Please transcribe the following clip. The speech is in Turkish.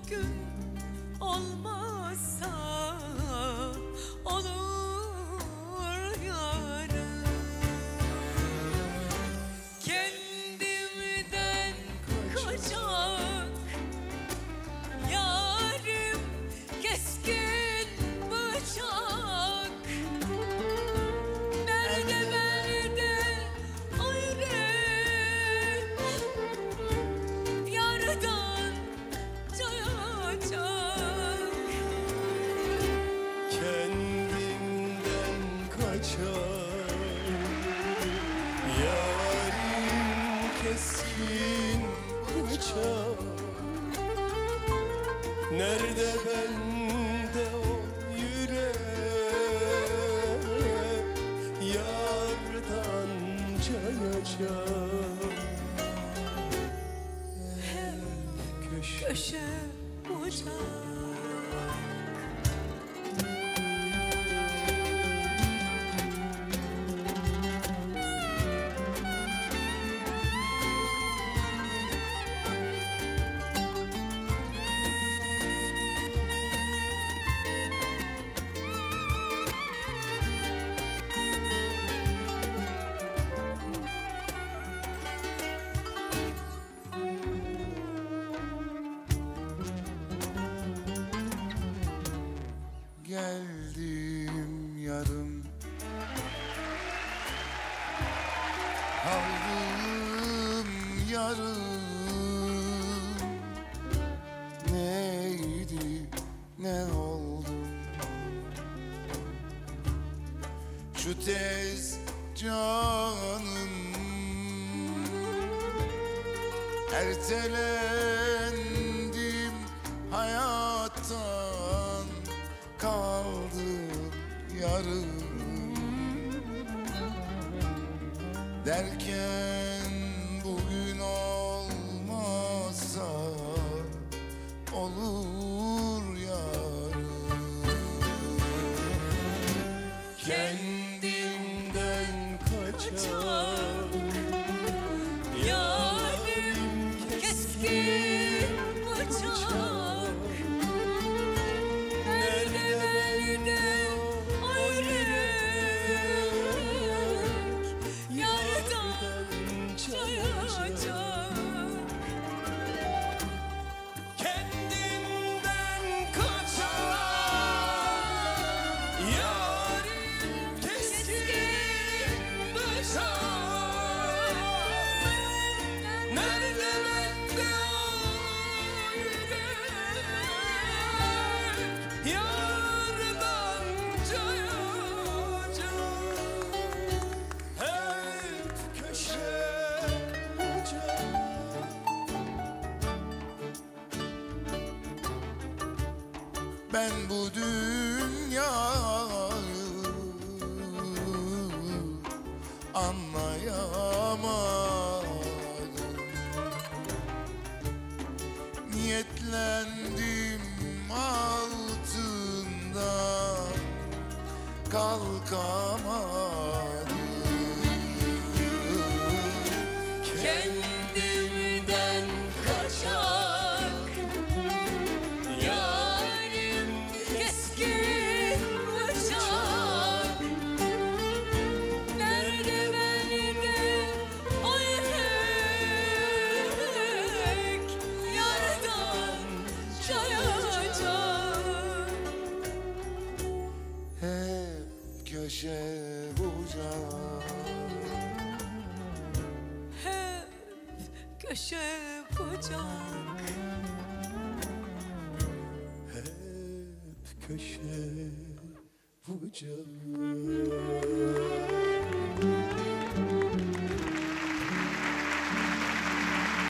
gün olmazsa olur yarın. Kendimden kaçak yarim keskin bıçak. Nerede bende ayrılık, yardan cayacak. Kendimden kaçar yarim keskin bıçak. Nerede bende o yürek, yardan cayacak. Köşe bucak. Geldim yarım, kaldım yarım. Neydi, ne oldu? Şu tez canım ertelendim hayattan, kaldım yarım. Derken bugün olmazsa olur yarın. Kendimden kaçar Yarim keskin bıçak. Nerede bende ayrılık, yardan cayacak. Kendimden kaçar yarim keskin bıçak. Nerede bende o yürek, yardan cayacak. Hep köşe bucak. Ben bu dünyayı anlayamadım. Niyetlendim altından, kalkamadım. Kendimden kaçak yarim keskin bıçak. Nerede bende ayrılık, yardan cayacak. Hep köşe bucak. Hep köşe bucak. Hep köşe bucak.